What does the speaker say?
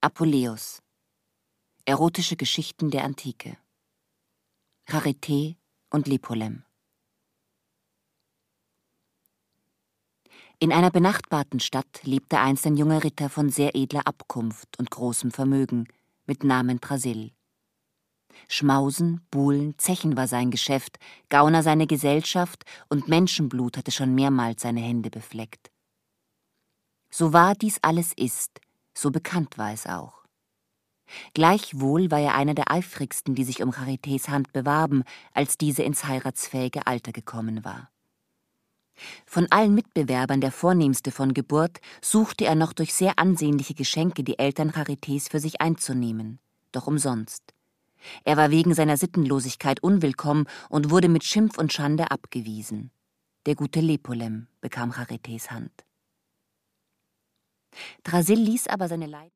Apuleius. Erotische Geschichten der Antike. Charité und Lepolem. In einer benachbarten Stadt lebte einst ein junger Ritter von sehr edler Abkunft und großem Vermögen, mit Namen Thrasyll. Schmausen, Buhlen, Zechen war sein Geschäft, Gauner seine Gesellschaft, und Menschenblut hatte schon mehrmals seine Hände befleckt. So wahr dies alles ist, so bekannt war es auch. Gleichwohl war er einer der eifrigsten, die sich um Charités Hand bewarben, als diese ins heiratsfähige Alter gekommen war. Von allen Mitbewerbern der vornehmste von Geburt, suchte er noch durch sehr ansehnliche Geschenke die Eltern Charités für sich einzunehmen, doch umsonst. Er war wegen seiner Sittenlosigkeit unwillkommen und wurde mit Schimpf und Schande abgewiesen. Der gute Lepolem bekam Charités Hand. Thrasyll ließ aber seine Leiden